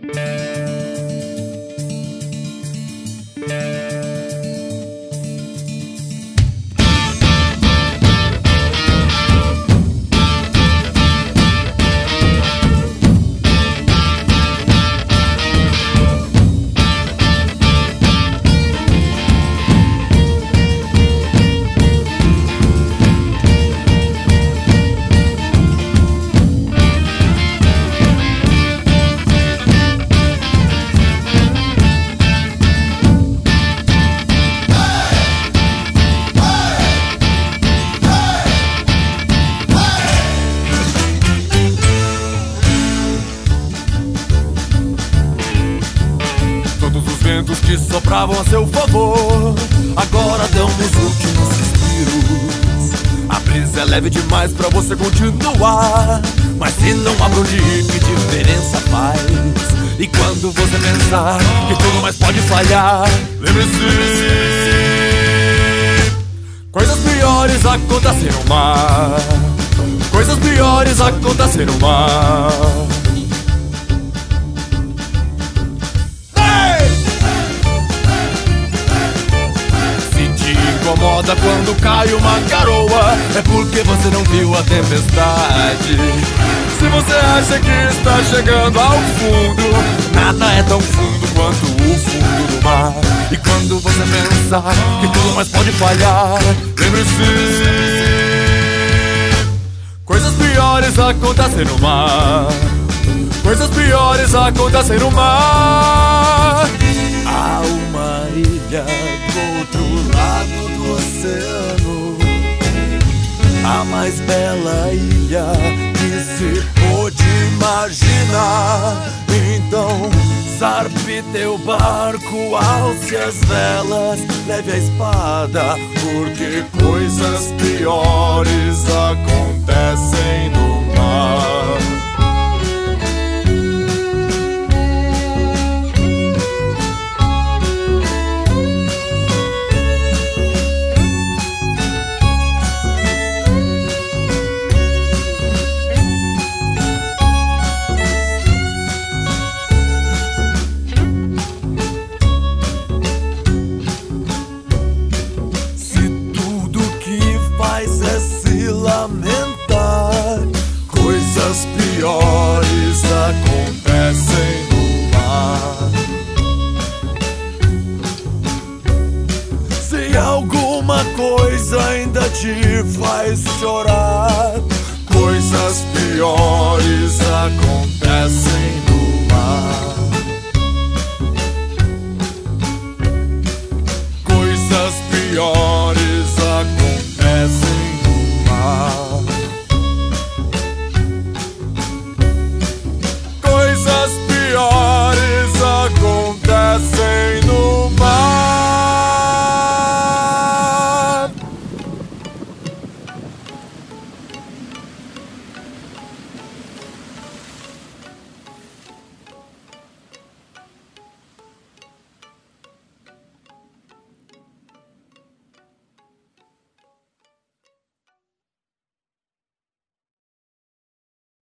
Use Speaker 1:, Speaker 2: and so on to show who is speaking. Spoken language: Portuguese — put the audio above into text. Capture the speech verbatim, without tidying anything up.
Speaker 1: Que sopravam a seu favor, agora dão os últimos suspiros. A brisa é leve demais pra você continuar, mas se não há pra onde ir, que diferença faz? E quando você pensar que tudo mais pode falhar, lembre-se, coisas piores acontecem no mar, coisas piores acontecem no mar. Incomoda quando cai uma garoa, é porque você não viu a tempestade. Se você acha que está chegando ao fundo, nada é tão fundo quanto o fundo do mar. E quando você pensar que tudo mais pode falhar, lembre-se, coisas piores acontecem no mar, coisas piores acontecem no mar. Há uma ilha do outro lado do oceano, a mais bela ilha que se pôde imaginar. Então zarpe teu barco, alce as velas, leve a espada, porque coisas piores acontecem no mar. Lamentar, coisas piores acontecem no mar. Se alguma coisa ainda te faz chorar, coisas piores